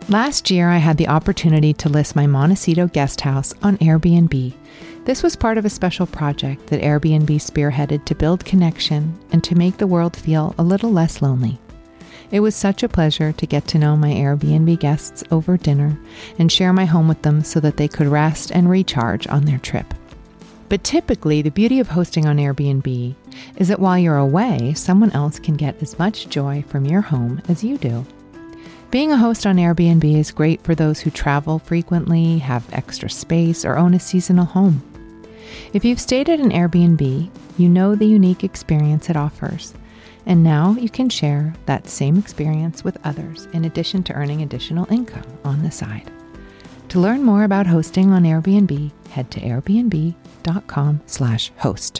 Last year, I had the opportunity to list my Montecito guest house on Airbnb. This was part of a special project that Airbnb spearheaded to build connection and to make the world feel a little less lonely. It was such a pleasure to get to know my Airbnb guests over dinner and share my home with them so that they could rest and recharge on their trip. But typically, the beauty of hosting on Airbnb is that while you're away, someone else can get as much joy from your home as you do. Being a host on Airbnb is great for those who travel frequently, have extra space, or own a seasonal home. If you've stayed at an Airbnb, you know the unique experience it offers. And now you can share that same experience with others in addition to earning additional income on the side. To learn more about hosting on Airbnb, head to airbnb.com/host.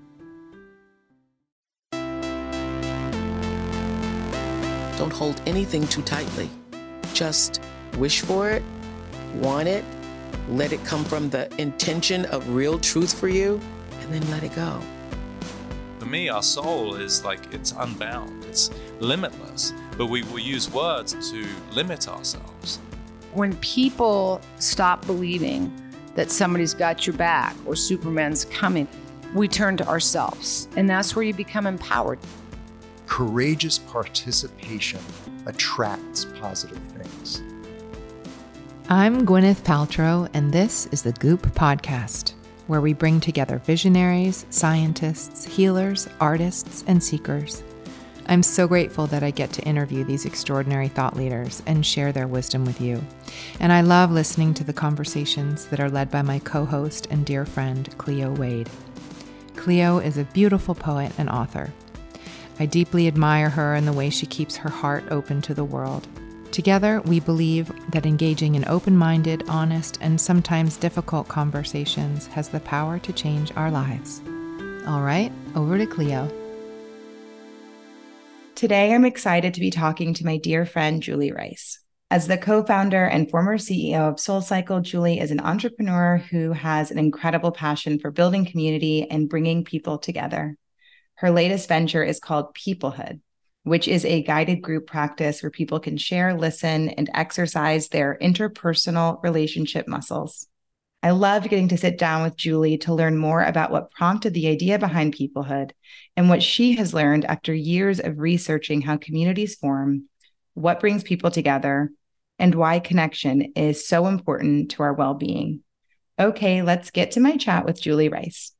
Don't hold anything too tightly. Just wish for it, want it, let it come from the intention of real truth for you, and then let it go. For me, our soul is like, it's unbound, it's limitless, but we will use words to limit ourselves. When people stop believing that somebody's got your back or Superman's coming, we turn to ourselves, and that's where you become empowered. Courageous participation attracts positive things. I'm Gwyneth Paltrow, and this is the Goop Podcast, where we bring together visionaries, scientists, healers, artists, and seekers. I'm so grateful that I get to interview these extraordinary thought leaders and share their wisdom with you. And I love listening to the conversations that are led by my co-host and dear friend, Cleo Wade. Cleo is a beautiful poet and author. I deeply admire her and the way she keeps her heart open to the world. Together, we believe that engaging in open-minded, honest, and sometimes difficult conversations has the power to change our lives. All right, over to Cleo. Today, I'm excited to be talking to my dear friend, Julie Rice. As the co-founder and former CEO of SoulCycle, Julie is an entrepreneur who has an incredible passion for building community and bringing people together. Her latest venture is called Peoplehood, which is a guided group practice where people can share, listen, and exercise their interpersonal relationship muscles. I loved getting to sit down with Julie to learn more about what prompted the idea behind Peoplehood and what she has learned after years of researching how communities form, what brings people together, and why connection is so important to our well-being. Okay, let's get to my chat with Julie Rice.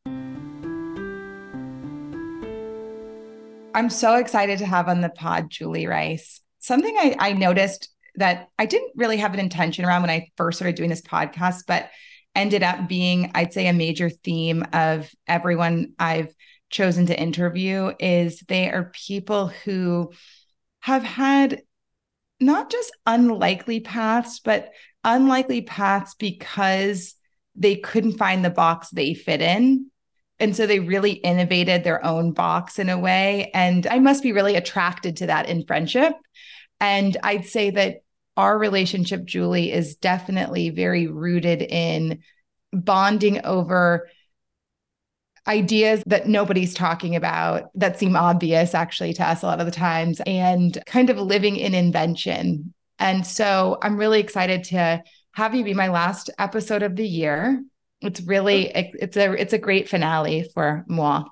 I'm so excited to have on the pod Julie Rice. Something I noticed that I didn't really have an intention around when I first started doing this podcast, but ended up being, I'd say, a major theme of everyone I've chosen to interview is they are people who have had not just unlikely paths, but unlikely paths because they couldn't find the box they fit in. And so they really innovated their own box in a way. And I must be really attracted to that in friendship. And I'd say that our relationship, Julie, is definitely very rooted in bonding over ideas that nobody's talking about that seem obvious actually to us a lot of the times, and kind of living in invention. And so I'm really excited to have you be my last episode of the year. It's really, it's a great finale for moi.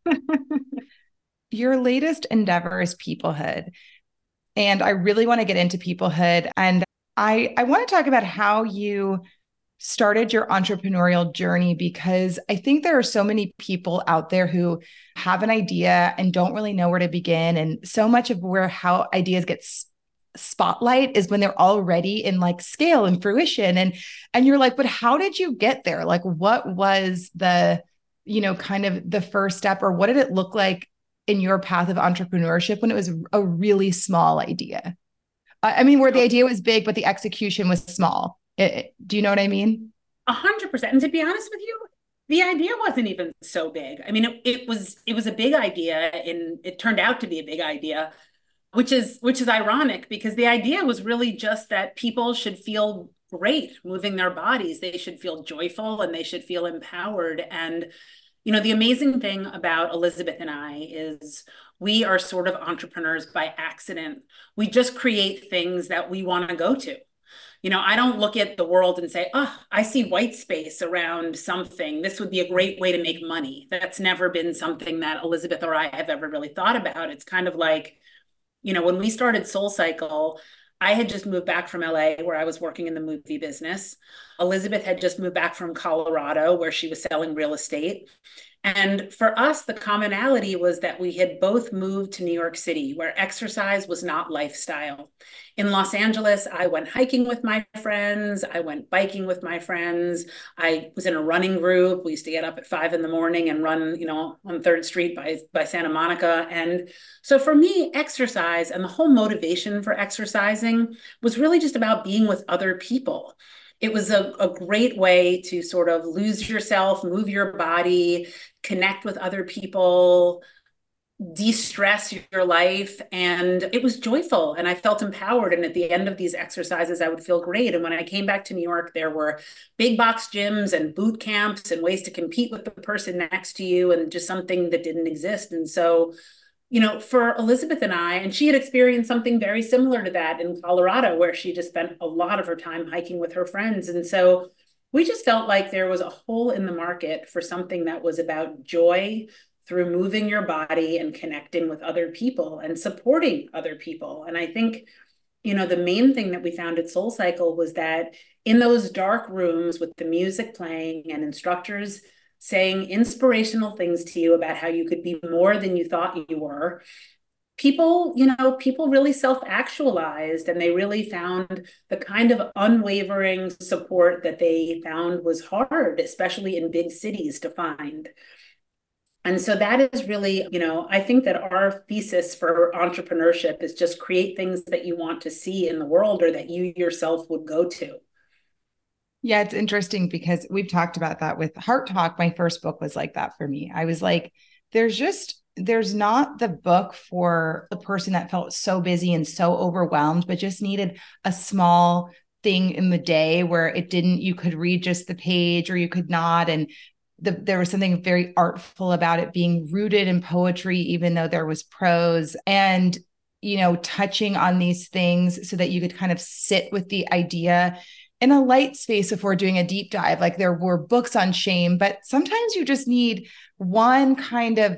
Your latest endeavor is Peoplehood. And I really want to get into Peoplehood. And I want to talk about how you started your entrepreneurial journey, because I think there are so many people out there who have an idea and don't really know where to begin. And so much of how ideas get spotlight is when they're already in like scale and fruition. And you're like, but how did you get there? Like, what was the, kind of the first step, or what did it look like in your path of entrepreneurship when it was a really small idea? I mean, where the idea was big, but the execution was small. Do you know what I mean? 100%. And to be honest with you, the idea wasn't even so big. I mean, it was a big idea, and it turned out to be a big idea, which is ironic, because the idea was really just that people should feel great moving their bodies. They should feel joyful and they should feel empowered. And, the amazing thing about Elizabeth and I is we are sort of entrepreneurs by accident. We just create things that we want to go to. I don't look at the world and say, oh, I see white space around something. This would be a great way to make money. That's never been something that Elizabeth or I have ever really thought about. It's kind of like, when we started SoulCycle, I had just moved back from LA where I was working in the movie business. Elizabeth had just moved back from Colorado where she was selling real estate. And for us, the commonality was that we had both moved to New York City, where exercise was not lifestyle. In Los Angeles, I went hiking with my friends. I went biking with my friends. I was in a running group. We used to get up at 5 a.m. and run, on 3rd Street by Santa Monica. And so for me, exercise and the whole motivation for exercising was really just about being with other people. It was a great way to sort of lose yourself, move your body, connect with other people, de-stress your life. And it was joyful and I felt empowered. And at the end of these exercises, I would feel great. And when I came back to New York, there were big box gyms and boot camps and ways to compete with the person next to you and just something that didn't exist. And so for Elizabeth and I, and she had experienced something very similar to that in Colorado, where she just spent a lot of her time hiking with her friends. And so we just felt like there was a hole in the market for something that was about joy through moving your body and connecting with other people and supporting other people. And I think, the main thing that we found at SoulCycle was that in those dark rooms with the music playing and instructors saying inspirational things to you about how you could be more than you thought you were, people really self-actualized, and they really found the kind of unwavering support that they found was hard, especially in big cities, to find. And so that is really, I think that our thesis for entrepreneurship is just create things that you want to see in the world or that you yourself would go to. Yeah, it's interesting because we've talked about that with Heart Talk. My first book was like that for me. I was like, there's not the book for the person that felt so busy and so overwhelmed, but just needed a small thing in the day where you could read just the page or you could not. And there was something very artful about it being rooted in poetry, even though there was prose, and, touching on these things so that you could kind of sit with the idea in a light space before doing a deep dive. Like there were books on shame, but sometimes you just need one kind of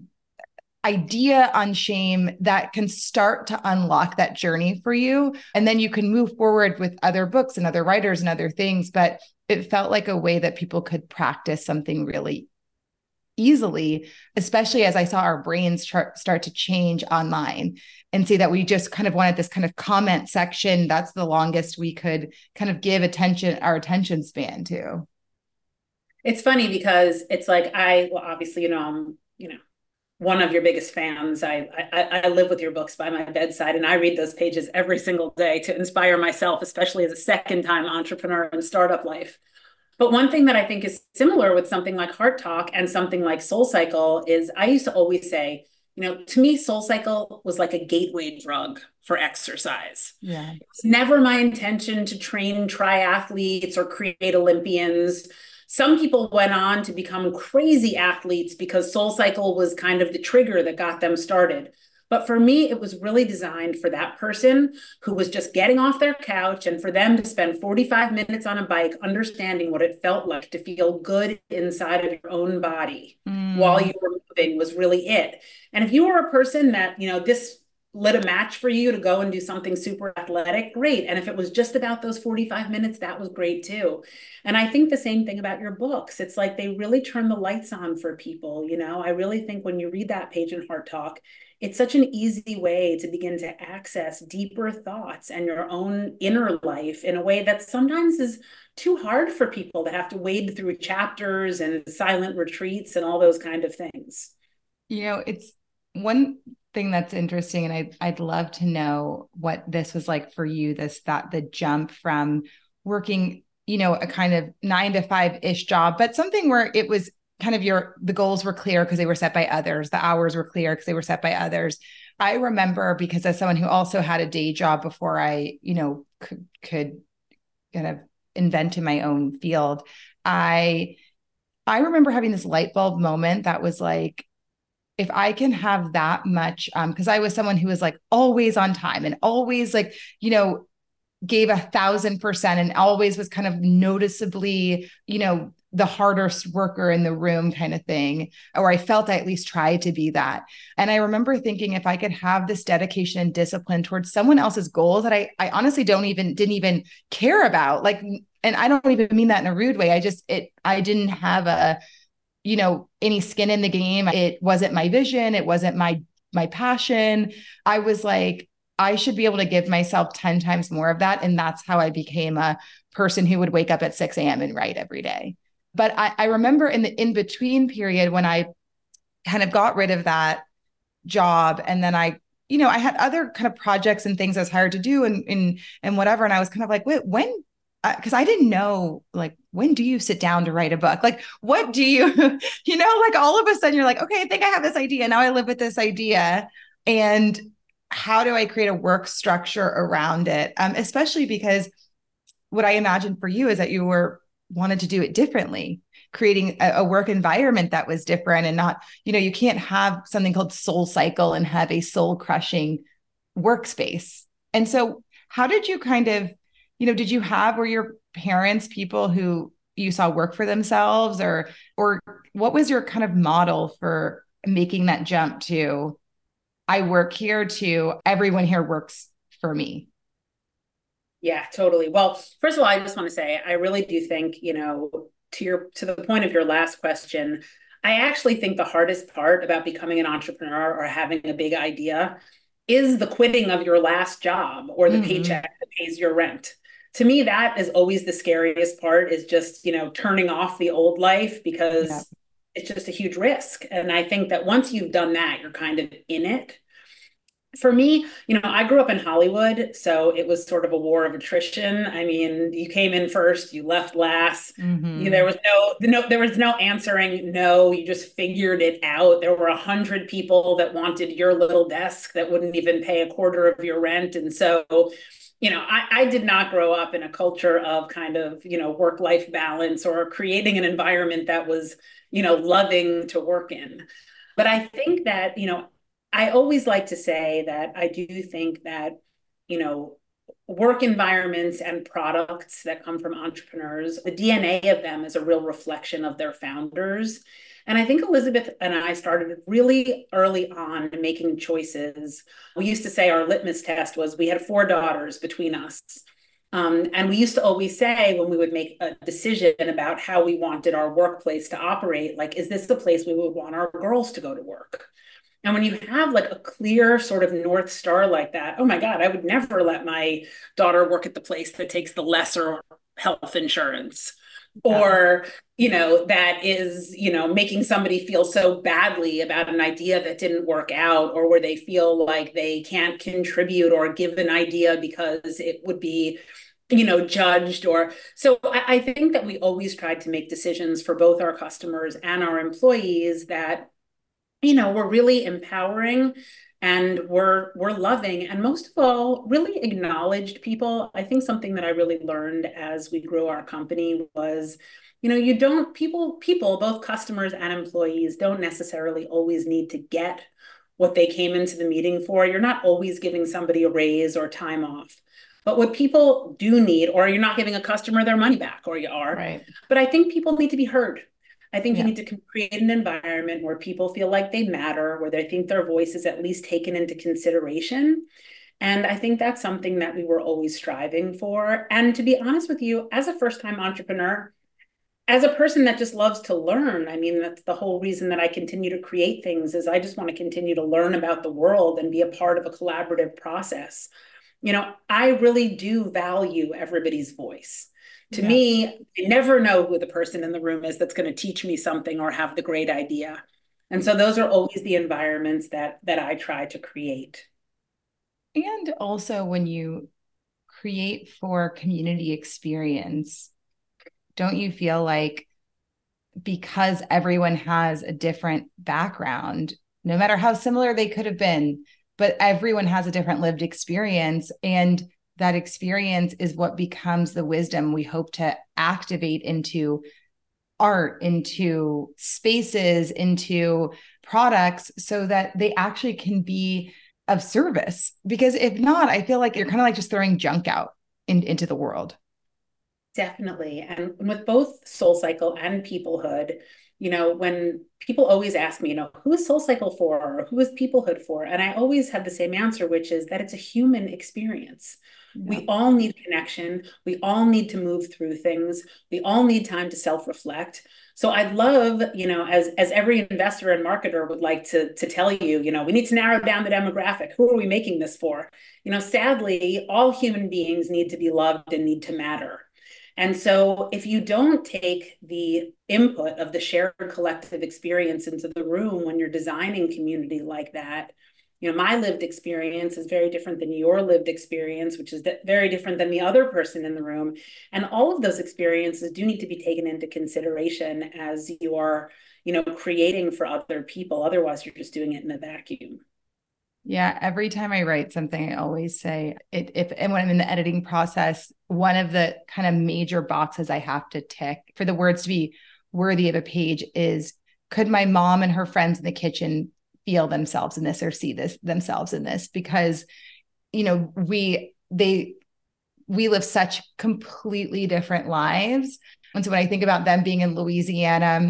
idea on shame that can start to unlock that journey for you. And then you can move forward with other books and other writers and other things. But it felt like a way that people could practice something really easily, especially as I saw our brains start to change online and see that we just kind of wanted this kind of comment section. That's the longest we could kind of give our attention span to. It's funny because it's like, obviously, I'm, one of your biggest fans. I live with your books by my bedside, and I read those pages every single day to inspire myself, especially as a second-time entrepreneur in startup life. But one thing that I think is similar with something like Heart Talk and something like SoulCycle is I used to always say, to me, SoulCycle was like a gateway drug for exercise. Yeah. It's never my intention to train triathletes or create Olympians. Some people went on to become crazy athletes because SoulCycle was kind of the trigger that got them started. But for me, it was really designed for that person who was just getting off their couch and for them to spend 45 minutes on a bike, understanding what it felt like to feel good inside of your own body while you were moving was really it. And if you were a person that, this lit a match for you to go and do something super athletic, great. And if it was just about those 45 minutes, that was great too. And I think the same thing about your books. It's like they really turn the lights on for people. I really think when you read that page in Heart Talk, it's such an easy way to begin to access deeper thoughts and your own inner life in a way that sometimes is too hard for people to have to wade through chapters and silent retreats and all those kind of things. It's one thing that's interesting, and I'd love to know what this was like for you, the jump from working, a kind of 9 to 5-ish job, but something where it was kind of the goals were clear because they were set by others. The hours were clear because they were set by others. I remember, because as someone who also had a day job before I, could kind of invent in my own field, I remember having this light bulb moment that was like, if I can have that much, because I was someone who was like always on time and always like, gave 1,000% and always was kind of noticeably, the hardest worker in the room kind of thing, or I felt I at least tried to be that. And I remember thinking, if I could have this dedication and discipline towards someone else's goals that I honestly didn't even care about, like, and I don't even mean that in a rude way. I didn't have any skin in the game. It wasn't my vision. It wasn't my passion. I was like, I should be able to give myself 10 times more of that. And that's how I became a person who would wake up at 6 a.m. and write every day. But I remember in the in-between period when I kind of got rid of that job, and then I had other kind of projects and things I was hired to do and whatever. And I was kind of like, wait, when? Because I didn't know, like, when do you sit down to write a book? Like, what do you, like all of a sudden you're like, okay, I think I have this idea. Now I live with this idea. And how do I create a work structure around it? Especially because what I imagined for you is that you wanted to do it differently, creating a work environment that was different and not, you can't have something called Soul Cycle and have a soul crushing workspace. And so how did you kind of, were your parents people who you saw work for themselves, or what was your kind of model for making that jump to, I work here, to everyone here works for me? Yeah, totally. Well, first of all, I just want to say, I really do think, to the point of your last question, I actually think the hardest part about becoming an entrepreneur or having a big idea is the quitting of your last job or the paycheck that pays your rent. To me, that is always the scariest part, is just, turning off the old life, because it's just a huge risk. And I think that once you've done that, you're kind of in it. For me, I grew up in Hollywood, so it was sort of a war of attrition. I mean, you came in first, you left last. There was no answering no. You just figured it out. There were 100 people that wanted your little desk that wouldn't even pay a quarter of your rent, and so I did not grow up in a culture of kind of work-life balance or creating an environment that was loving to work in. But I think that I always like to say that I do think that, work environments and products that come from entrepreneurs, the DNA of them is a real reflection of their founders. And I think Elizabeth and I started really early on making choices. We used to say our litmus test was we had 4 daughters between us. And we used to always say, when we would make a decision about how we wanted our workplace to operate, like, is this the place we would want our girls to go to work? And when you have like a clear sort of North Star like that, oh my God, I would never let my daughter work at the place that takes the lesser health insurance, or, that is, making somebody feel so badly about an idea that didn't work out, or where they feel like they can't contribute or give an idea because it would be, judged. Or so I think that we always tried to make decisions for both our customers and our employees that we're really empowering and we're loving, and most of all, really acknowledged people. I think something that I really learned as we grew our company was, people, both customers and employees, don't necessarily always need to get what they came into the meeting for. You're not always giving somebody a raise or time off. But what people do need, or you're not giving a customer their money back, or you are. Right. But I think people need to be heard. I think you need to create an environment where people feel like they matter, where they think their voice is at least taken into consideration. And I think that's something that we were always striving for. And to be honest with you, as a first-time entrepreneur, as a person that just loves to learn, I mean, that's the whole reason that I continue to create things, is I just want to continue to learn about the world and be a part of a collaborative process. I really do value everybody's voice. To me, I never know who the person in the room is that's going to teach me something or have the great idea. And so those are always the environments that I try to create. And also, when you create for community experience, don't you feel like, because everyone has a different background, no matter how similar they could have been, but everyone has a different lived experience, and that experience is what becomes the wisdom we hope to activate into art, into spaces, into products, so that they actually can be of service. Because if not, I feel like you're kind of like just throwing junk out. into the world. Definitely. And with both SoulCycle and Peoplehood, when people always ask me, who is SoulCycle for or who is Peoplehood for? And I always have the same answer, which is that it's a human experience. Yeah. We all need connection. We all need to move through things. We all need time to self-reflect. So I'd love, as every investor and marketer would like to tell you, we need to narrow down the demographic. Who are we making this for? Sadly, all human beings need to be loved and need to matter. And so if you don't take the input of the shared collective experience into the room when you're designing community like that, my lived experience is very different than your lived experience, which is very different than the other person in the room. And all of those experiences do need to be taken into consideration as you are, creating for other people. Otherwise, you're just doing it in a vacuum. Yeah. Every time I write something, I always say and when I'm in the editing process, one of the kind of major boxes I have to tick for the words to be worthy of a page is, could my mom and her friends in the kitchen feel themselves in this or see themselves in this? Because, we live such completely different lives. And so when I think about them being in Louisiana,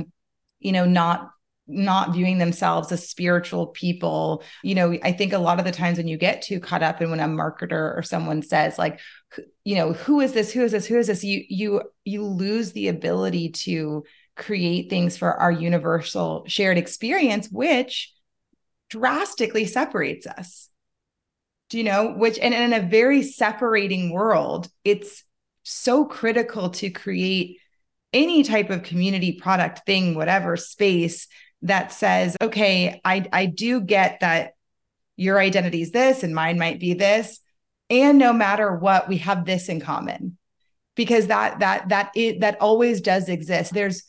not viewing themselves as spiritual people, I think a lot of the times when you get too caught up in when a marketer or someone says like, who is this? Who is this? Who is this? You lose the ability to create things for our universal shared experience, which drastically separates us. Which, and in a very separating world, it's so critical to create any type of community, product, thing, whatever space that says, okay, I do get that your identity is this and mine might be this. And no matter what, we have this in common, because that always does exist. There's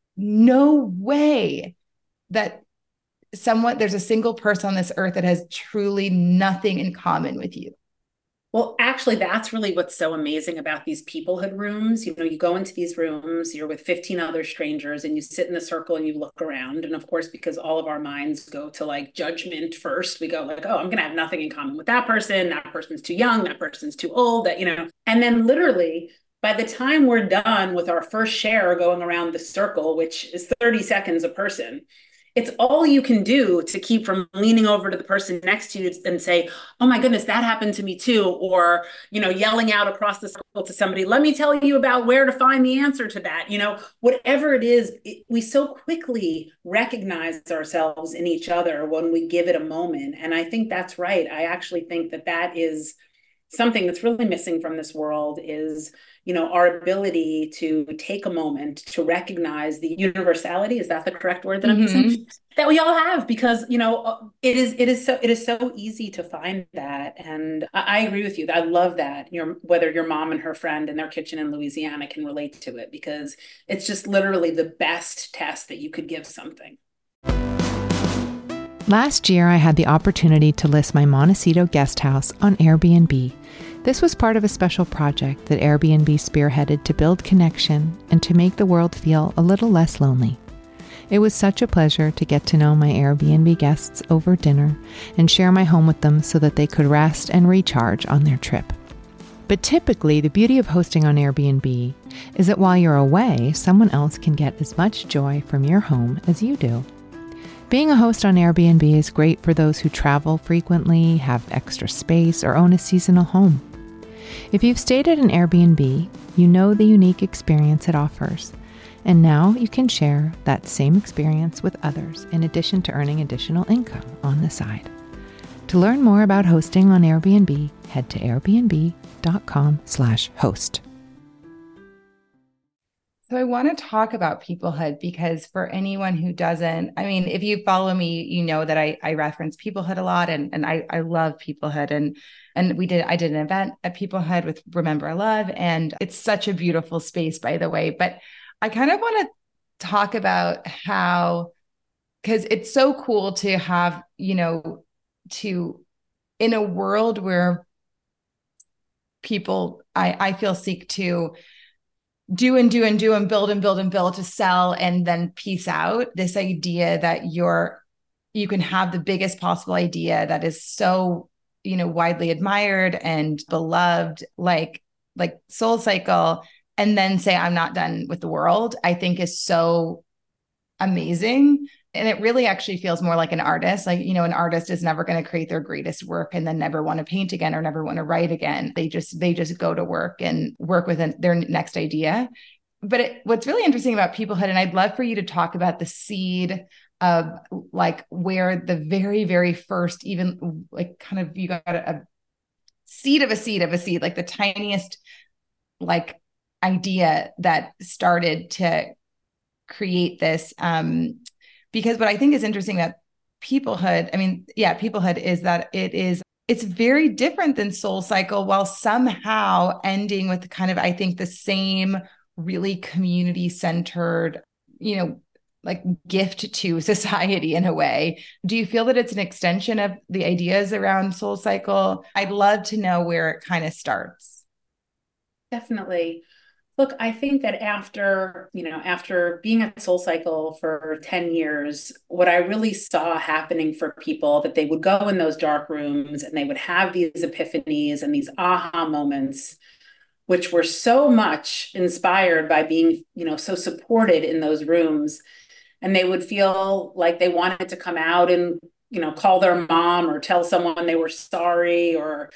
no way that there's a single person on this earth that has truly nothing in common with you. Well, actually, that's really what's so amazing about these Peoplehood rooms. You go into these rooms, you're with 15 other strangers, and you sit in a circle and you look around. And of course, because all of our minds go to like judgment first, we go like, oh, I'm going to have nothing in common with that person. That person's too young. That person's too old. And then literally, by the time we're done with our first share going around the circle, which is 30 seconds a person, it's all you can do to keep from leaning over to the person next to you and say, oh my goodness, that happened to me too. Or, yelling out across the circle to somebody, let me tell you about where to find the answer to that. Whatever it is, we so quickly recognize ourselves in each other when we give it a moment. And I think that's right. I actually think that is something that's really missing from this world is, our ability to take a moment to recognize the universality. Is that the correct word that I'm using? That we all have, because, it is so easy to find that. And I agree with you. I love that whether your mom and her friend in their kitchen in Louisiana can relate to it, because it's just literally the best test that you could give something. Last year, I had the opportunity to list my Montecito guest house on Airbnb. This was part of a special project that Airbnb spearheaded to build connection and to make the world feel a little less lonely. It was such a pleasure to get to know my Airbnb guests over dinner and share my home with them so that they could rest and recharge on their trip. But typically, the beauty of hosting on Airbnb is that while you're away, someone else can get as much joy from your home as you do. Being a host on Airbnb is great for those who travel frequently, have extra space, or own a seasonal home. If you've stayed at an Airbnb, you know the unique experience it offers. And now you can share that same experience with others in addition to earning additional income on the side. To learn more about hosting on Airbnb, head to airbnb.com/host. So I want to talk about Peoplehood, because for anyone who doesn't, if you follow me, you know that I reference Peoplehood a lot, and I love Peoplehood. And I did an event at Peoplehood with Remember Love, and it's such a beautiful space, by the way. But I kind of want to talk about how, because it's so cool to have, in a world where people, I feel, seek to do and build to sell and then peace out. This idea that you can have the biggest possible idea that is so, widely admired and beloved. Like, like Soul Cycle and then say, I'm not done with the world, I think is so amazing. And it really actually feels more like an artist. Like, an artist is never going to create their greatest work and then never want to paint again or never want to write again. They just go to work and work with their next idea. But what's really interesting about Peoplehood, and I'd love for you to talk about the seed of like where the very, very first, even like kind of, you got a seed of a seed of a seed, like the tiniest like idea that started to create this. Because what I think is interesting about Peoplehood, Peoplehood is that it's very different than Soul Cycle while somehow ending with kind of, I think, the same really community-centered, like gift to society in a way. Do you feel that it's an extension of the ideas around Soul Cycle? I'd love to know where it kind of starts. Definitely. Look, I think that after being at Soul Cycle for 10 years, what I really saw happening for people, that they would go in those dark rooms and they would have these epiphanies and these aha moments, which were so much inspired by being, so supported in those rooms. And they would feel like they wanted to come out and, call their mom or tell someone they were sorry or,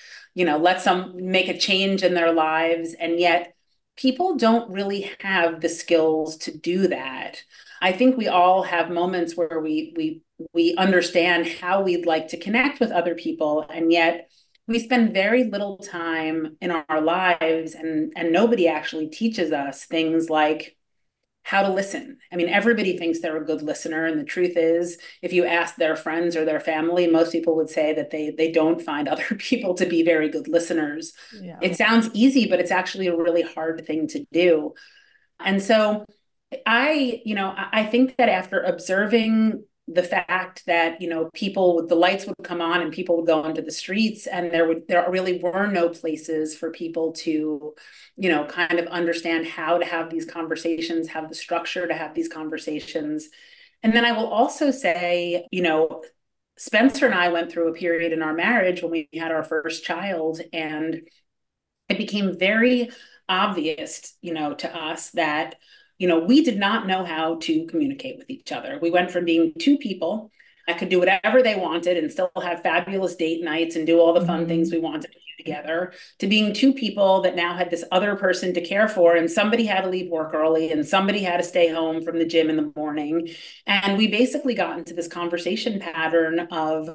make a change in their lives. And yet people don't really have the skills to do that. I think we all have moments where we understand how we'd like to connect with other people, and yet we spend very little time in our lives, and nobody actually teaches us things like how to listen. I mean, everybody thinks they're a good listener, and the truth is, if you ask their friends or their family, most people would say that they don't find other people to be very good listeners. Yeah. It sounds easy, but it's actually a really hard thing to do. And so I think that after observing the fact that, the lights would come on and people would go into the streets, and there really were no places for people to, kind of understand how to have these conversations, have the structure to have these conversations. And then I will also say, Spencer and I went through a period in our marriage when we had our first child, and it became very obvious, to us that we did not know how to communicate with each other. We went from being two people that could do whatever they wanted and still have fabulous date nights and do all the fun things we wanted to do together, to being two people that now had this other person to care for, and somebody had to leave work early and somebody had to stay home from the gym in the morning. And we basically got into this conversation pattern of,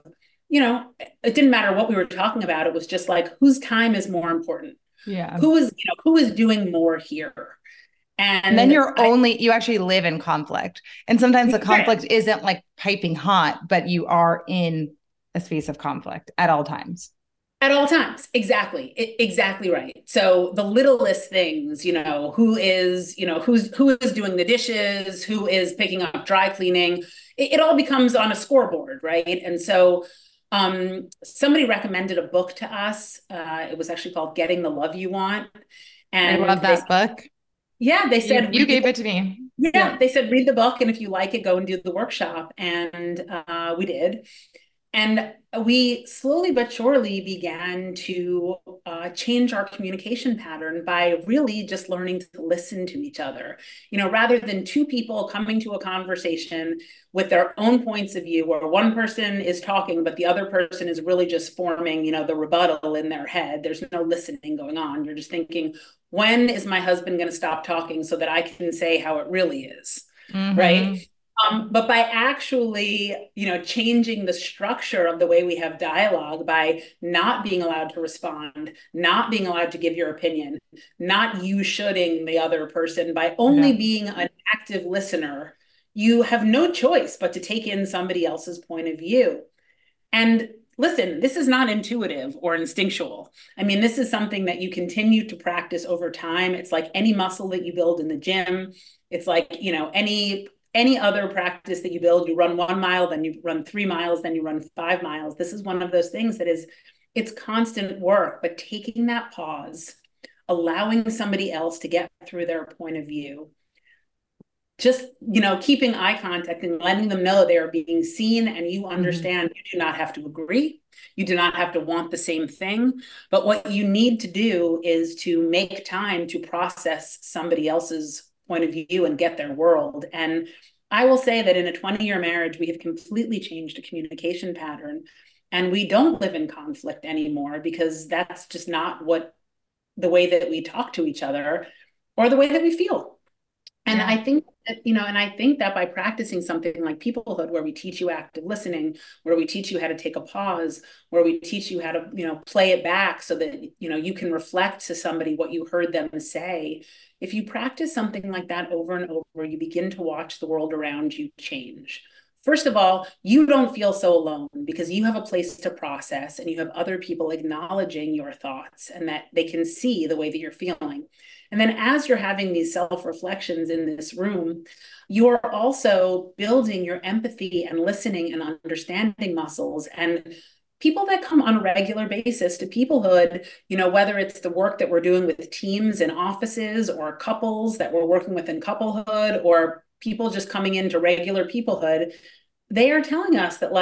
it didn't matter what we were talking about. It was just like, whose time is more important? Yeah. Who is doing more here? And then you actually live in conflict. And sometimes the conflict isn't like piping hot, but you are in a space of conflict at all times. At all times. Exactly. Exactly right. So the littlest things, who is doing the dishes, who is picking up dry cleaning, it all becomes on a scoreboard, right? And so somebody recommended a book to us. It was actually called Getting the Love You Want. And I love that book. Yeah, they said you gave it to me. Yeah, they said read the book, and if you like it, go and do the workshop. And we did. And we slowly but surely began to change our communication pattern by really just learning to listen to each other. Rather than two people coming to a conversation with their own points of view, where one person is talking, but the other person is really just forming, the rebuttal in their head. There's no listening going on. You're just thinking, when is my husband going to stop talking so that I can say how it really is, right? But by actually, changing the structure of the way we have dialogue, by not being allowed to respond, not being allowed to give your opinion, not you shoulding the other person, by only being an active listener, you have no choice but to take in somebody else's point of view. And listen, this is not intuitive or instinctual. I mean, this is something that you continue to practice over time. It's like any muscle that you build in the gym. It's like, any other practice that you build. You run 1 mile, then you run 3 miles, then you run 5 miles. This is one of those things that it's constant work, but taking that pause, allowing somebody else to get through their point of view, just, keeping eye contact and letting them know they are being seen and you understand you do not have to agree. You do not have to want the same thing. But what you need to do is to make time to process somebody else's point of view and get their world. And I will say that in a 20-year marriage, we have completely changed a communication pattern. And we don't live in conflict anymore because that's just not the way that we talk to each other or the way that we feel. And I think that, by practicing something like peoplehood, where we teach you active listening, where we teach you how to take a pause, where we teach you how to, play it back so that, you can reflect to somebody what you heard them say. If you practice something like that over and over, you begin to watch the world around you change. First of all, you don't feel so alone because you have a place to process and you have other people acknowledging your thoughts and that they can see the way that you're feeling. And then as you're having these self-reflections in this room, you're also building your empathy and listening and understanding muscles. And people that come on a regular basis to peoplehood, whether it's the work that we're doing with teams in offices or couples that we're working with in couplehood or people just coming into regular peoplehood, they are telling us that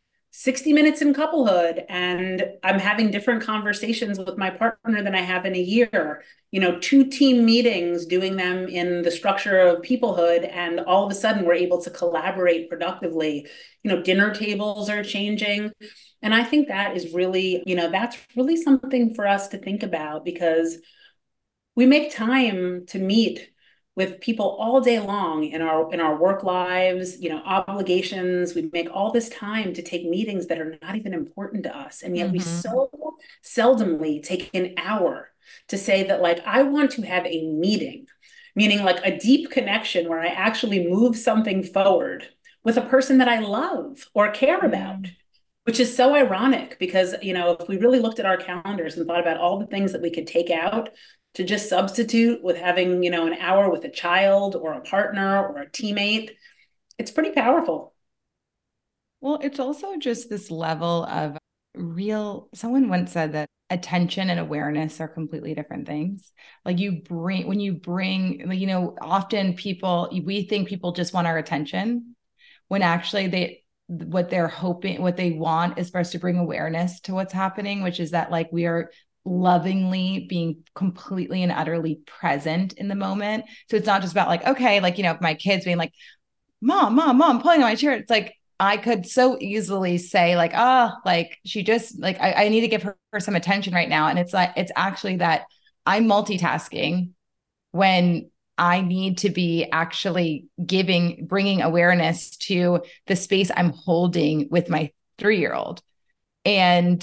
60 minutes in couplehood and I'm having different conversations with my partner than I have in a year, 2 team meetings, doing them in the structure of peoplehood. And all of a sudden we're able to collaborate productively, dinner tables are changing. And I think that is really, that's really something for us to think about because we make time to meet with people all day long in our work lives, obligations. We make all this time to take meetings that are not even important to us. And yet we so seldomly take an hour to say that I want to have a meeting, meaning a deep connection where I actually move something forward with a person that I love or care about, which is so ironic because, if we really looked at our calendars and thought about all the things that we could take out to just substitute with having, an hour with a child or a partner or a teammate, it's pretty powerful. Well, it's also just this level of someone once said that attention and awareness are completely different things. Often we think people just want our attention when actually what they want is for us to bring awareness to what's happening, which is that we are lovingly being completely and utterly present in the moment. So it's not just about if my kids being mom, pulling on my chair. It's I could so easily say she just I need to give her some attention right now. And it's actually that I'm multitasking when I need to be actually bringing awareness to the space I'm holding with my 3-year-old. And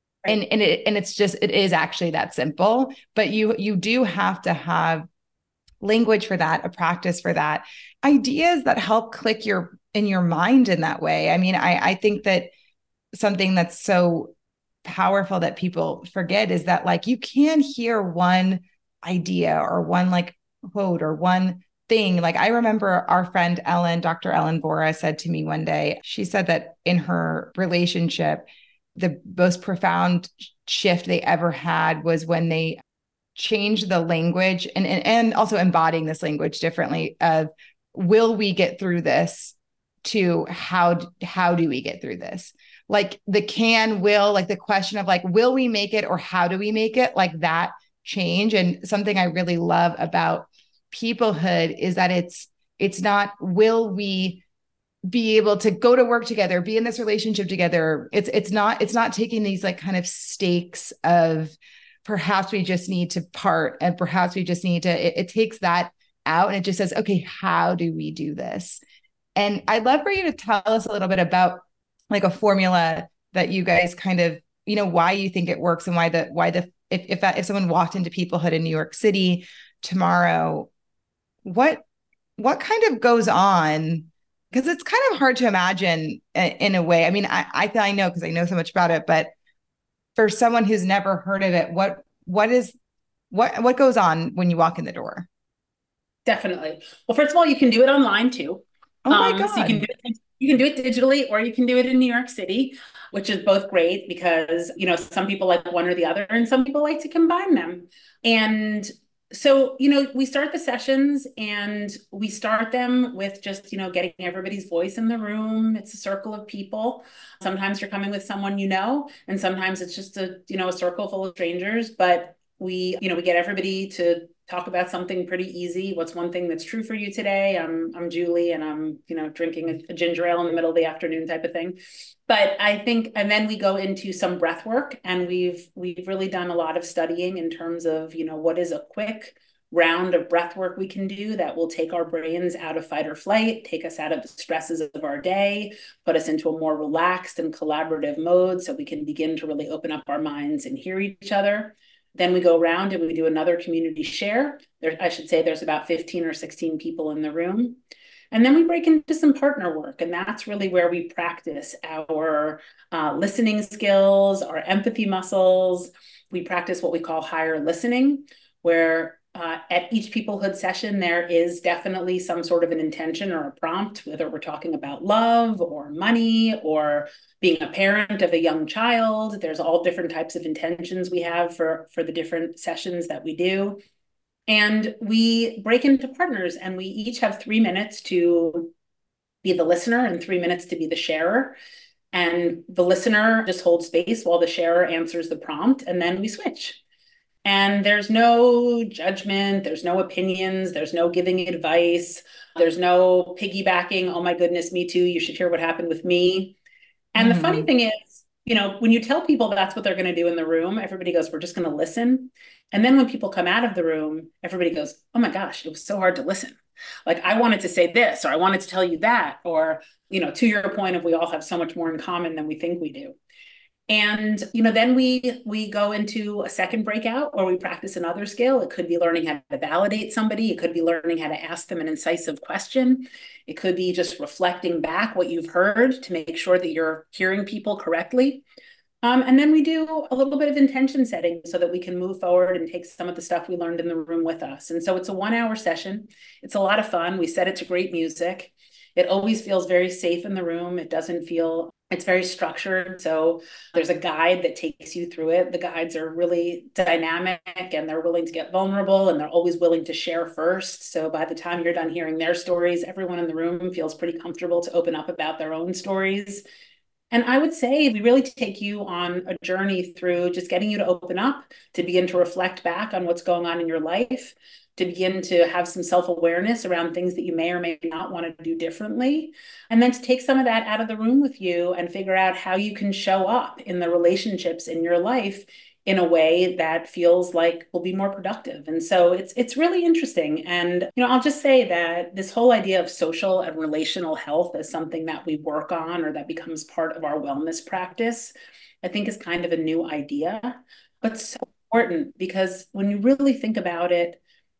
it is actually that simple, but you do have to have language for that, a practice for that, ideas that help click in your mind in that way. I mean, I think that something that's so powerful that people forget is that you can hear one idea or one quote or one thing. I remember our friend Dr. Ellen Bora said to me one day, she said that in her relationship, the most profound shift they ever had was when they changed the language and also embodying this language differently of will we get through this to how do we get through this? The can, will, the question of will we make it or how do we make it, that change. And something I really love about peoplehood is that it's not will we be able to go to work together, be in this relationship together. It's not taking these kind of stakes of perhaps we just need to part and perhaps we just need to, it takes that out and it just says, okay, how do we do this? And I'd love for you to tell us a little bit about a formula that you guys kind of, why you think it works and if someone walked into peoplehood in New York City tomorrow, what kind of goes on? Because it's kind of hard to imagine in a way. I mean, I know because I know so much about it, but for someone who's never heard of it, what goes on when you walk in the door? Definitely. Well, first of all, you can do it online too. Oh my God. So you can do it digitally or you can do it in New York City, which is both great because, some people like one or the other and some people like to combine them. And So, we start the sessions and we start them with just, getting everybody's voice in the room. It's a circle of people. Sometimes you're coming with someone and sometimes it's just a circle full of strangers. But we get everybody to talk about something pretty easy. What's one thing that's true for you today? I'm Julie, and I'm, drinking a ginger ale in the middle of the afternoon type of thing. But I think, and then we go into some breath work, and we've really done a lot of studying in terms of, what is a quick round of breath work we can do that will take our brains out of fight or flight, take us out of the stresses of our day, put us into a more relaxed and collaborative mode so we can begin to really open up our minds and hear each other. Then we go around and we do another community share. I should say there's about 15 or 16 people in the room. And then we break into some partner work, and that's really where we practice our listening skills, our empathy muscles. We practice what we call higher listening, where at each Peoplehood session, there is definitely some sort of an intention or a prompt, whether we're talking about love or money or being a parent of a young child. There's all different types of intentions we have for the different sessions that we do. And we break into partners, and we each have 3 minutes to be the listener and 3 minutes to be the sharer. And the listener just holds space while the sharer answers the prompt, and then we switch. And there's no judgment, there's no opinions, there's no giving advice, there's no piggybacking. Oh my goodness, me too. You should hear what happened with me. And the funny thing is, when you tell people that's what they're going to do in the room, everybody goes, we're just going to listen. And then when people come out of the room, everybody goes, oh my gosh, it was so hard to listen. Like, I wanted to say this, or I wanted to tell you that, or, to your point of we all have so much more in common than we think we do. And, then we go into a second breakout where we practice another skill. It could be learning how to validate somebody. It could be learning how to ask them an incisive question. It could be just reflecting back what you've heard to make sure that you're hearing people correctly. And then we do a little bit of intention setting so that we can move forward and take some of the stuff we learned in the room with us. And so it's a 1-hour session. It's a lot of fun. We set it to great music. It always feels very safe in the room. It's very structured. So there's a guide that takes you through it. The guides are really dynamic, and they're willing to get vulnerable, and they're always willing to share first. So by the time you're done hearing their stories, everyone in the room feels pretty comfortable to open up about their own stories. And I would say we really take you on a journey through just getting you to open up, to begin to reflect back on what's going on in your life, to begin to have some self-awareness around things that you may or may not want to do differently, and then to take some of that out of the room with you and figure out how you can show up in the relationships in your life in a way that feels like will be more productive. And so it's really interesting. And, I'll just say that this whole idea of social and relational health as something that we work on or that becomes part of our wellness practice, I think is kind of a new idea, but so important, because when you really think about it,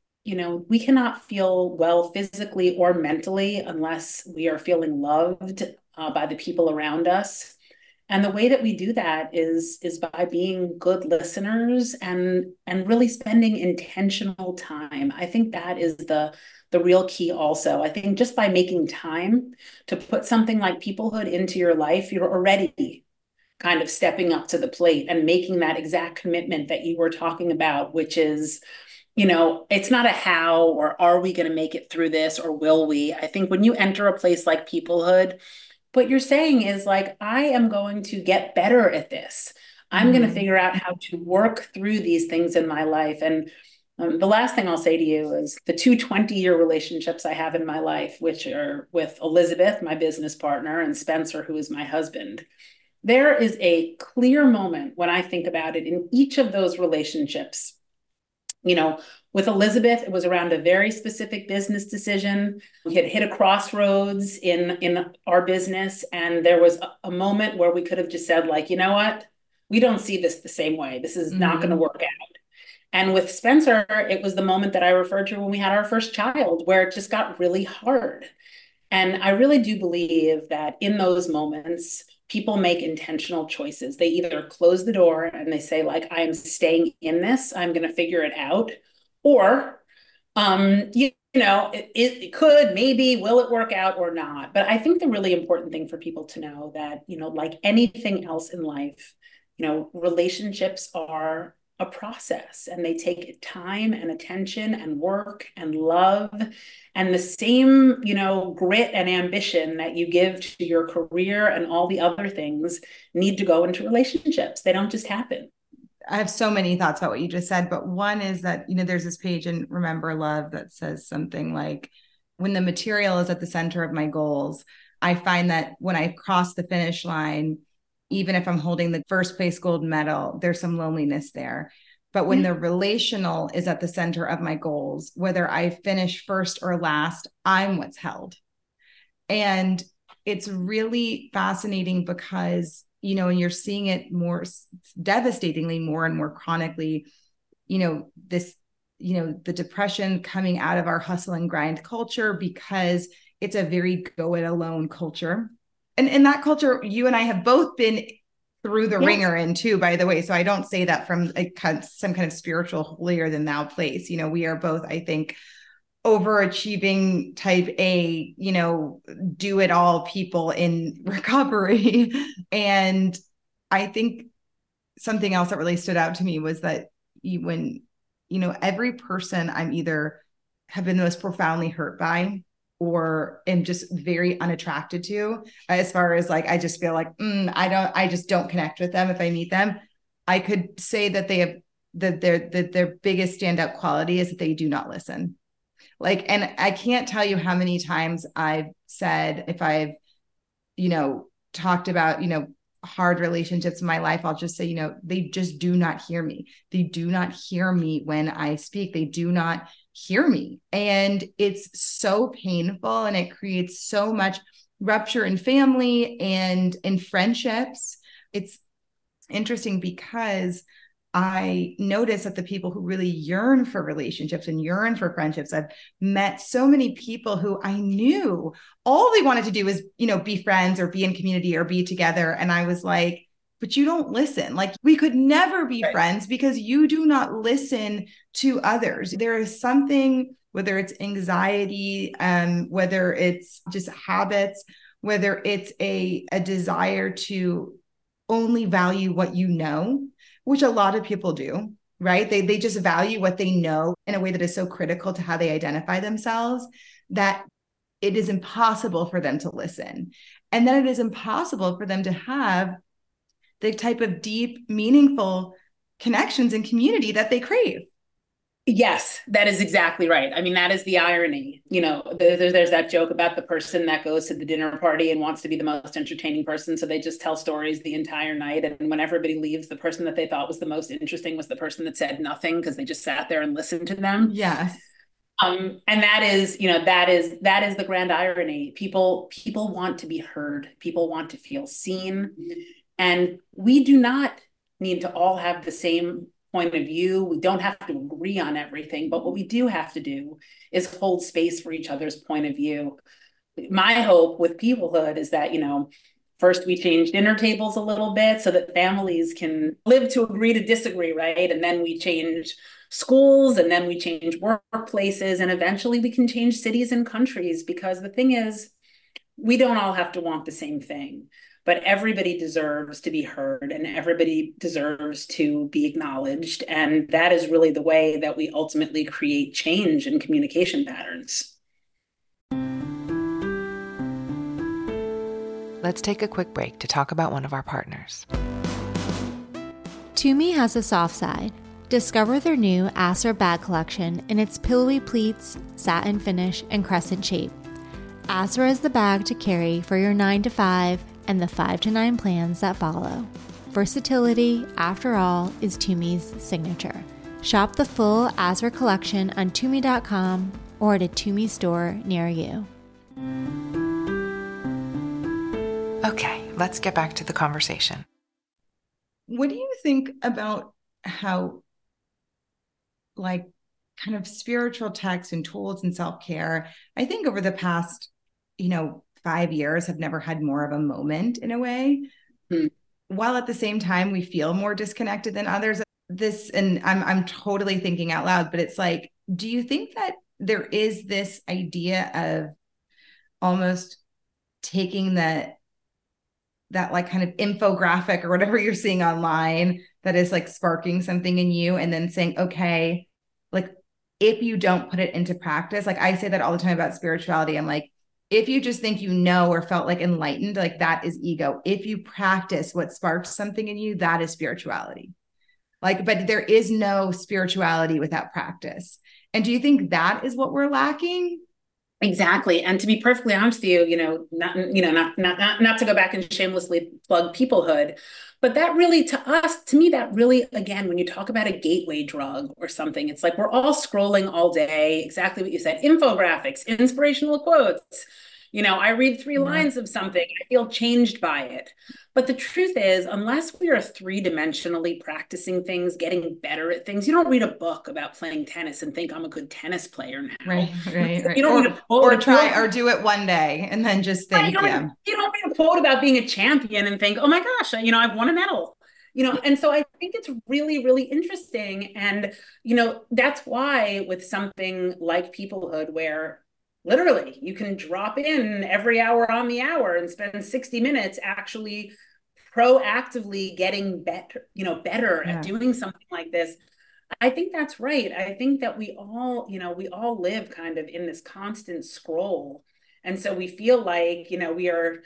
we cannot feel well physically or mentally unless we are feeling loved by the people around us. And the way that we do that is by being good listeners and really spending intentional time. I think that is the real key also. I think just by making time to put something like Peoplehood into your life, you're already kind of stepping up to the plate and making that exact commitment that you were talking about, which is, it's not a how or are we going to make it through this or will we? I think when you enter a place like Peoplehood, what you're saying is like, I am going to get better at this. I'm going to figure out how to work through these things in my life. And the last thing I'll say to you is the 2 20-year relationships I have in my life, which are with Elizabeth, my business partner, and Spencer, who is my husband. There is a clear moment when I think about it in each of those relationships. With Elizabeth, it was around a very specific business decision. We had hit a crossroads in our business, and there was a moment where we could have just said, like, you know what? We don't see this the same way. This is not going to work out. And with Spencer, it was the moment that I referred to when we had our first child, where it just got really hard. And I really do believe that in those moments, people make intentional choices. They either close the door and they say, like, I am staying in this, I'm going to figure it out. Or, it could, maybe, will it work out or not? But I think the really important thing for people to know that, like anything else in life, relationships are a process, and they take time and attention and work and love, and the same, grit and ambition that you give to your career and all the other things need to go into relationships. They don't just happen. I have so many thoughts about what you just said, but one is that, there's this page in Remember Love that says something like, when the material is at the center of my goals, I find that when I cross the finish line, even if I'm holding the first place gold medal, there's some loneliness there. But when the relational is at the center of my goals, whether I finish first or last, I'm what's held. And it's really fascinating because, and you're seeing it more devastatingly, more and more chronically, this, the depression coming out of our hustle and grind culture, because it's a very go it alone culture. And in that culture, you and I have both been through the ringer in too, by the way. So I don't say that from some kind of spiritual holier than thou place. We are both, I think, overachieving type A, do it all people in recovery. And I think something else that really stood out to me was that when, every person I'm either have been most profoundly hurt by, or am just very unattracted to, as far as like, I just feel like, I just don't connect with them if I meet them. I could say that they have their biggest standout quality is that they do not listen. And I can't tell you how many times I've said, if I've, talked about, hard relationships in my life, I'll just say, they just do not hear me. They do not hear me when I speak. They do not hear me. And it's so painful, and it creates so much rupture in family and in friendships. It's interesting because I notice that the people who really yearn for relationships and yearn for friendships, I've met so many people who I knew all they wanted to do was, be friends or be in community or be together. And I was like, but you don't listen. We could never be friends because you do not listen to others. There is something, whether it's anxiety, whether it's just habits, whether it's a desire to only value what you know, which a lot of people do, right? They just value what they know in a way that is so critical to how they identify themselves that it is impossible for them to listen. And then it is impossible for them to have the type of deep, meaningful connections and community that they crave. Yes, that is exactly right. I mean, that is the irony. There's that joke about the person that goes to the dinner party and wants to be the most entertaining person. So they just tell stories the entire night. And when everybody leaves, the person that they thought was the most interesting was the person that said nothing because they just sat there and listened to them. Yes. And that is the grand irony. People want to be heard. People want to feel seen. And we do not need to all have the same point of view. We don't have to agree on everything, but what we do have to do is hold space for each other's point of view. My hope with Peoplehood is that, first we change dinner tables a little bit so that families can live to agree to disagree, right? And then we change schools, and then we change workplaces, and eventually we can change cities and countries, because the thing is, we don't all have to want the same thing. But everybody deserves to be heard, and everybody deserves to be acknowledged. And that is really the way that we ultimately create change in communication patterns. Let's take a quick break to talk about one of our partners. Tumi has a soft side. Discover their new Asra bag collection in its pillowy pleats, satin finish, and crescent shape. Asra is the bag to carry for your 9 to 5 and the 5 to 9 plans that follow. Versatility, after all, is Tumi's signature. Shop the full Asra collection on Tumi.com or at a Tumi store near you. Okay, let's get back to the conversation. What do you think about how, kind of spiritual texts and tools and self-care, I think over the past, 5 years have never had more of a moment in a way, while at the same time we feel more disconnected than others. And I'm totally thinking out loud, but it's like, do you think that there is this idea of almost taking that kind of infographic or whatever you're seeing online that is like sparking something in you, and then saying, okay, like if you don't put it into practice, like I say that all the time about spirituality. I'm like, if you just think you know or felt like enlightened, like that is ego. If you practice what sparks something in you, that is spirituality. Like, but there is no spirituality without practice. And do you think that is what we're lacking? Exactly. And to be perfectly honest with you, not to go back and shamelessly plug peoplehood, but that really, to me, that really, again, when you talk about a gateway drug or something, it's like we're all scrolling all day. Exactly what you said, infographics, inspirational quotes. I read 3 lines of something, I feel changed by it. But the truth is, unless we are three-dimensionally practicing things, getting better at things, you don't read a book about playing tennis and think I'm a good tennis player now. Right. You don't read a quote or try or do it one day and then just think, you don't read a quote about being a champion and think, oh my gosh, I've won a medal. And so I think it's really, really interesting. And, that's why with something like Peoplehood, where literally you can drop in every hour on the hour and spend 60 minutes actually proactively getting better at doing something like this. I think that's right. I think that we all live kind of in this constant scroll. And so we feel like, we are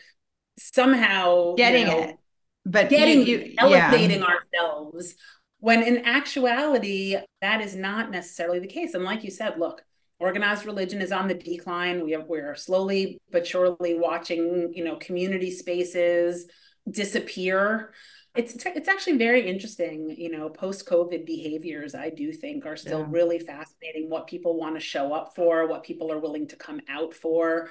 somehow getting it, but elevating ourselves, when in actuality, that is not necessarily the case. And like you said, look, organized religion is on the decline. We're slowly but surely watching, community spaces disappear. It's actually very interesting, post-COVID behaviors, I do think, are still really fascinating, what people want to show up for, what people are willing to come out for.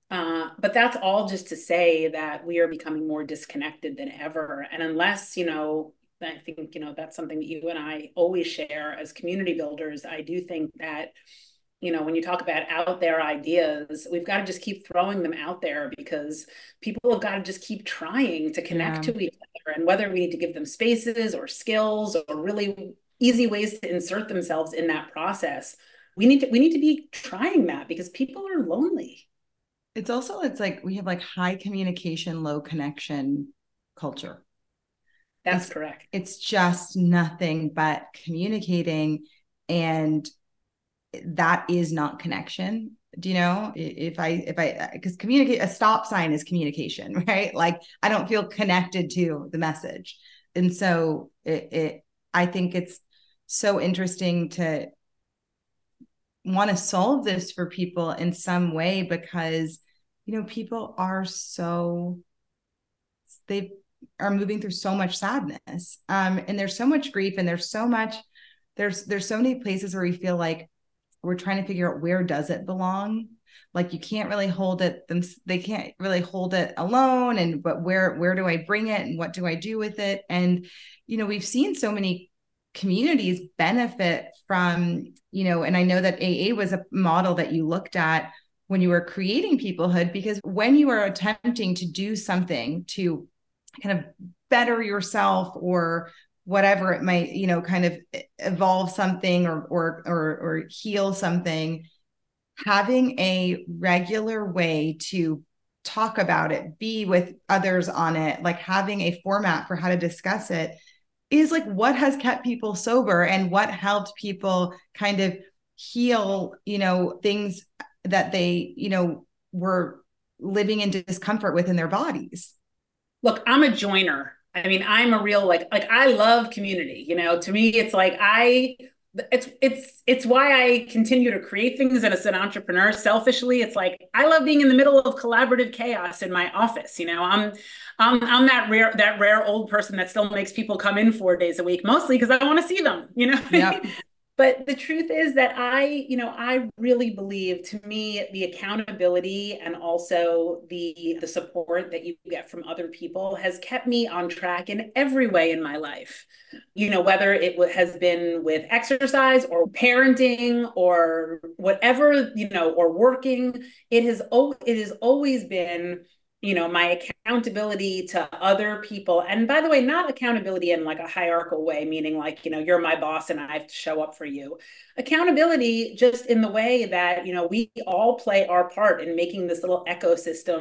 But that's all just to say that we are becoming more disconnected than ever. And unless, I think, that's something that you and I always share as community builders, I do think that, when you talk about out there ideas, we've got to just keep throwing them out there, because people have got to just keep trying to connect to each other. And whether we need to give them spaces or skills or really easy ways to insert themselves in that process, we need to be trying that, because people are lonely. It's like we have like high communication, low connection culture. That's correct. It's just nothing but communicating, and that is not connection. Do you know, because communicate, a stop sign is communication, right? Like I don't feel connected to the message. And so I think it's so interesting to want to solve this for people in some way, because, people are they are moving through so much sadness. And there's so much grief, and there's so many places where we feel like we're trying to figure out, where does it belong? Like you can't really hold it. They can't really hold it alone. But where do I bring it, and what do I do with it? And, we've seen so many communities benefit from, and I know that AA was a model that you looked at when you were creating Peoplehood, because when you are attempting to do something to kind of better yourself or whatever it might, kind of evolve something or heal something, having a regular way to talk about it, be with others on it, like having a format for how to discuss it, is like what has kept people sober and what helped people kind of heal, things that they, were living in discomfort with in their bodies. Look, I'm a joiner. I mean, I'm a real, like I love community, to me, it's like, it's why I continue to create things. And as an entrepreneur, selfishly, it's like, I love being in the middle of collaborative chaos in my office. I'm that rare old person that still makes people come in 4 days a week, mostly because I want to see them, Yep. But the truth is that I really believe, to me, the accountability and also the support that you get from other people has kept me on track in every way in my life. Whether it has been with exercise or parenting or whatever, or working, it has always been, my accountability to other people. And by the way, not accountability in like a hierarchical way, meaning like, you're my boss and I have to show up for you. Accountability just in the way that, we all play our part in making this little ecosystem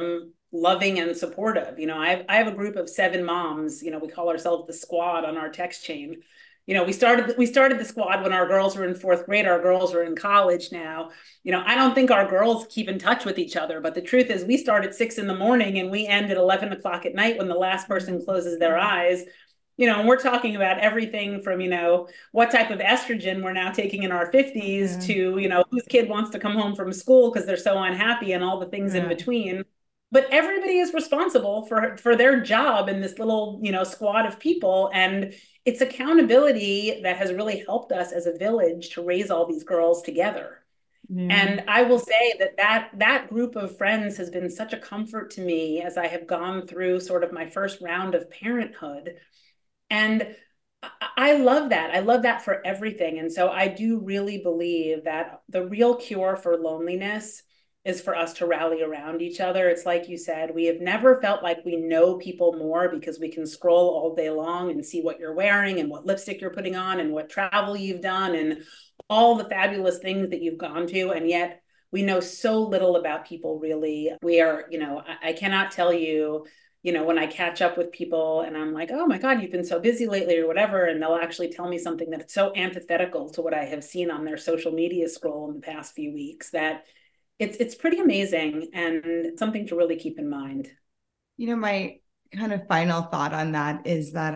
loving and supportive. I have a group of 7 moms. We call ourselves the squad on our text chain. We started the squad when our girls were in 4th grade. Our girls are in college now. I don't think our girls keep in touch with each other, but the truth is we start at 6 a.m. and we end at 11 o'clock at night when the last person closes their eyes. And we're talking about everything from, what type of estrogen we're now taking in our 50s to, whose kid wants to come home from school because they're so unhappy and all the things in between. But everybody is responsible for their job in this little, squad of people. And it's accountability that has really helped us as a village to raise all these girls together. And I will say that group of friends has been such a comfort to me as I have gone through sort of my first round of parenthood. And I love that. I love that for everything. And so I do really believe that the real cure for loneliness is for us to rally around each other. It's like you said, we have never felt like we know people more because we can scroll all day long and see what you're wearing and what lipstick you're putting on and what travel you've done and all the fabulous things that you've gone to. And yet we know so little about people, really. We are, I cannot tell you, when I catch up with people and I'm like, oh my God, you've been so busy lately or whatever. And they'll actually tell me something that's so antithetical to what I have seen on their social media scroll in the past few weeks that it's pretty amazing and something to really keep in mind. My kind of final thought on that is that,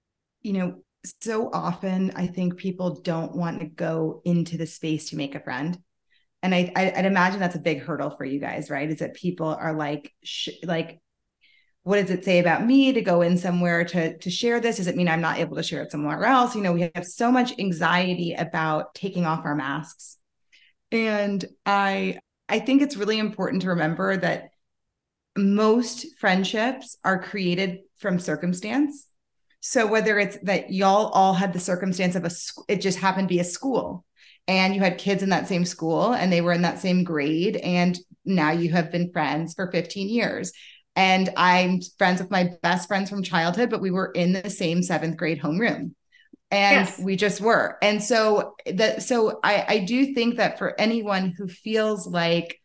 so often I think people don't want to go into the space to make a friend. And I'd imagine that's a big hurdle for you guys, right? Is that people are like, what does it say about me to go in somewhere to share this? Does it mean I'm not able to share it somewhere else? We have so much anxiety about taking off our masks. And I think it's really important to remember that most friendships are created from circumstance. So whether it's that y'all all had the circumstance of it just happened to be a school and you had kids in that same school and they were in that same grade. And now you have been friends for 15 years. And I'm friends with my best friends from childhood, but we were in the same 7th grade homeroom. And we just were. And so I do think that for anyone who feels like,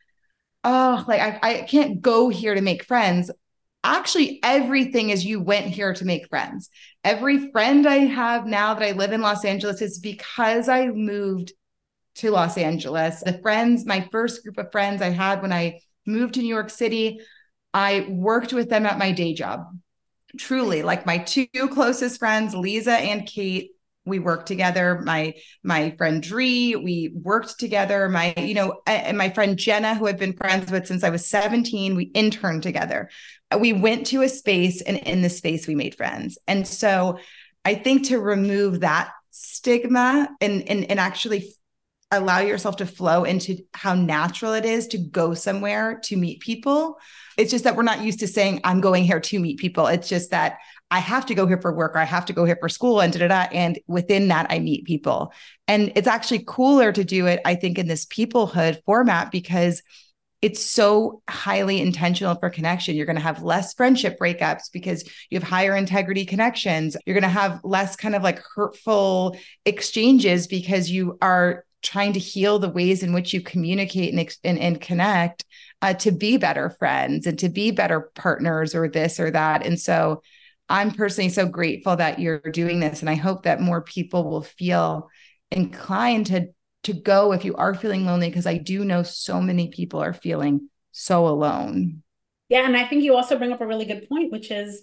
I can't go here to make friends. Actually, everything is you went here to make friends. Every friend I have now that I live in Los Angeles is because I moved to Los Angeles. My first group of friends I had when I moved to New York City, I worked with them at my day job. Truly, like my 2 closest friends, Lisa and Kate, we worked together. My friend Dree, we worked together. And my friend Jenna, who I've been friends with since I was 17, we interned together. We went to a space, and in the space we made friends. And so I think to remove that stigma and actually allow yourself to flow into how natural it is to go somewhere to meet people. It's just that we're not used to saying, I'm going here to meet people. It's just that I have to go here for work, or I have to go here for school, and and within that, I meet people. And it's actually cooler to do it, I think, in this peoplehood format because it's so highly intentional for connection. You're going to have less friendship breakups because you have higher integrity connections. You're going to have less kind of like hurtful exchanges because you are trying to heal the ways in which you communicate and connect to be better friends and to be better partners or this or that. And so I'm personally so grateful that you're doing this. And I hope that more people will feel inclined to go if you are feeling lonely, because I do know so many people are feeling so alone. Yeah. And I think you also bring up a really good point, which is,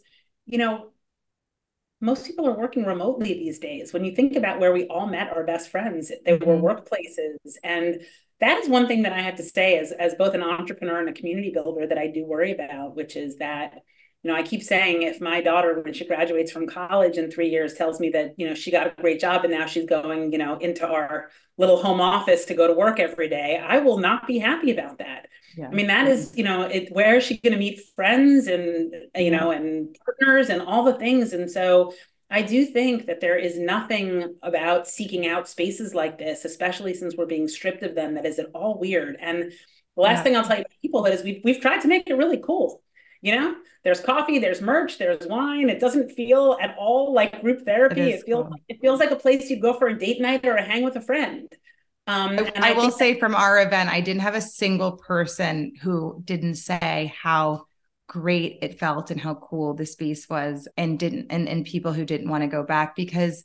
most people are working remotely these days. When you think about where we all met our best friends, they were workplaces. And that is one thing that I have to say as both an entrepreneur and a community builder that I do worry about, which is that, I keep saying if my daughter, when she graduates from college in 3 years, tells me that, she got a great job and now she's going, into our little home office to go to work every day, I will not be happy about that. Yeah. I mean, that is, where is she going to meet friends and, and partners and all the things. And so I do think that there is nothing about seeking out spaces like this, especially since we're being stripped of them, that is at all weird. And the last thing I'll tell you about people is we've tried to make it really cool. There's coffee, there's merch, there's wine. It doesn't feel at all like group therapy. It feels like a place you go for a date night or a hang with a friend. And I will say from our event, I didn't have a single person who didn't say how great it felt and how cool the space was, and people who didn't want to go back, because,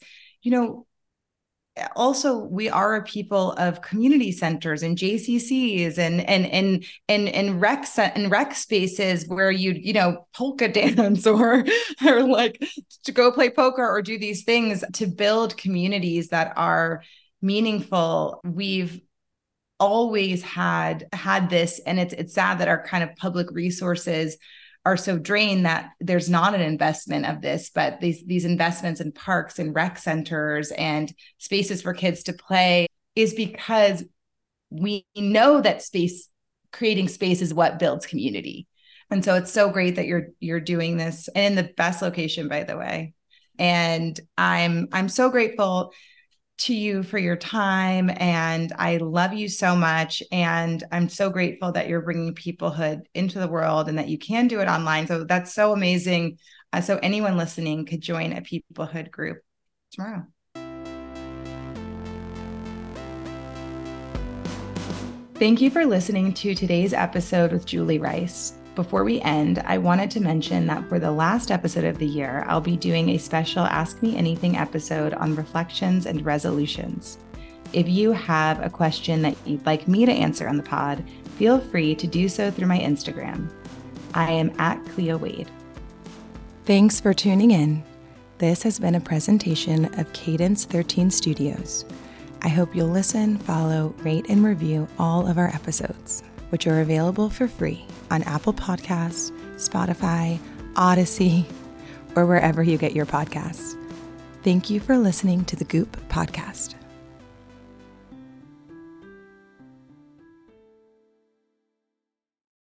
also we are a people of community centers and JCCs and rec spaces where polka dance or like to go play poker or do these things to build communities that are meaningful. We've always had this, and it's sad that our kind of public resources are so drained that there's not an investment of this, but these investments in parks and rec centers and spaces for kids to play is because we know that creating space is what builds community. And so it's so great that you're doing this, and in the best location, by the way. And I'm so grateful to you for your time, and I love you so much, and I'm so grateful that you're bringing peoplehood into the world and that you can do it online. So that's so amazing. So anyone listening could join a peoplehood group tomorrow. Thank you for listening to today's episode with Julie Rice. Before we end, I wanted to mention that for the last episode of the year, I'll be doing a special Ask Me Anything episode on reflections and resolutions. If you have a question that you'd like me to answer on the pod, feel free to do so through my Instagram. I am @Cleo Wade. Thanks for tuning in. This has been a presentation of Cadence 13 Studios. I hope you'll listen, follow, rate, and review all of our episodes, which are available for free on Apple Podcasts, Spotify, Odyssey, or wherever you get your podcasts. Thank you for listening to the Goop Podcast.